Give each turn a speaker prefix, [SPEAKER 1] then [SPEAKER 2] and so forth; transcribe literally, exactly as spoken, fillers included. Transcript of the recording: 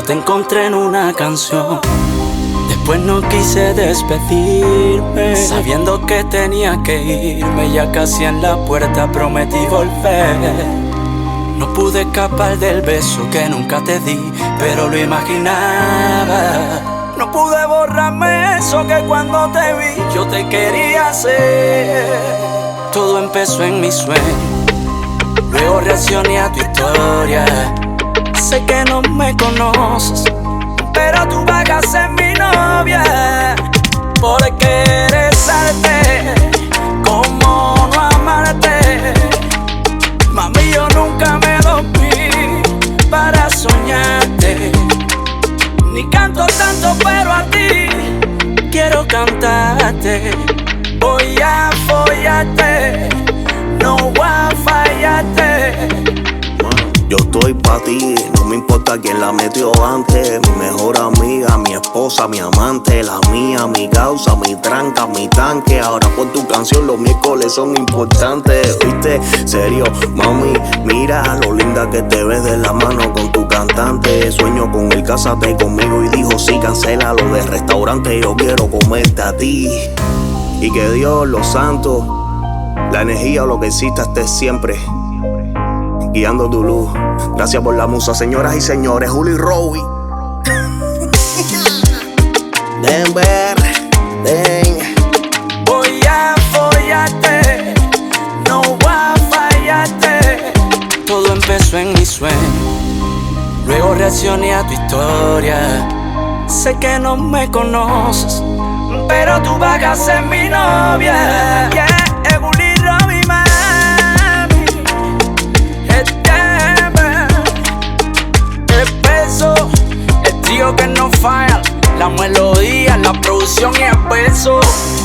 [SPEAKER 1] te encontré en una canción. Después no quise despedirme, sabiendo que tenía que irme. Ya casi en la puerta prometí volver. No pude escapar del beso que nunca te di, pero lo imaginaba. No pude borrarme eso que cuando te vi yo te quería hacer. Todo empezó en mi sueño, luego reaccioné a tu historia. Sé que no me conoces, pero tú vas a ser mi novia. Porque eres arte, ¿cómo no amarte? Mami, yo nunca me dormí para soñarte. Ni canto tanto, pero a ti quiero cantarte. Voy a follarte, no voy a fallarte.
[SPEAKER 2] Yo estoy pa' ti, no me importa quién la metió antes. Mi mejor amiga, mi esposa, mi amante, la mía, mi causa, mi tranca, mi tanque. Ahora por tu canción los miércoles son importantes. ¿Viste? Serio, mami, mira lo linda que te ves de la mano con tu cantante. Sueño con él, cásate conmigo, y dijo sí, cancela lo del restaurante. Yo quiero comerte a ti. Y que Dios, los santos, la energía o lo que exista esté siempre guiando tu luz. Gracias por la musa, señoras y señores. Juli Rowie. Denver, Den.
[SPEAKER 1] Voy a follarte, no voy a fallarte. Todo empezó en mi sueño, luego reaccioné a tu historia. Sé que no me conoces, pero tú vas a ser mi novia. Yeah, es Juli Rowie, mami. El trío que no falla, la melodía, la producción y el peso.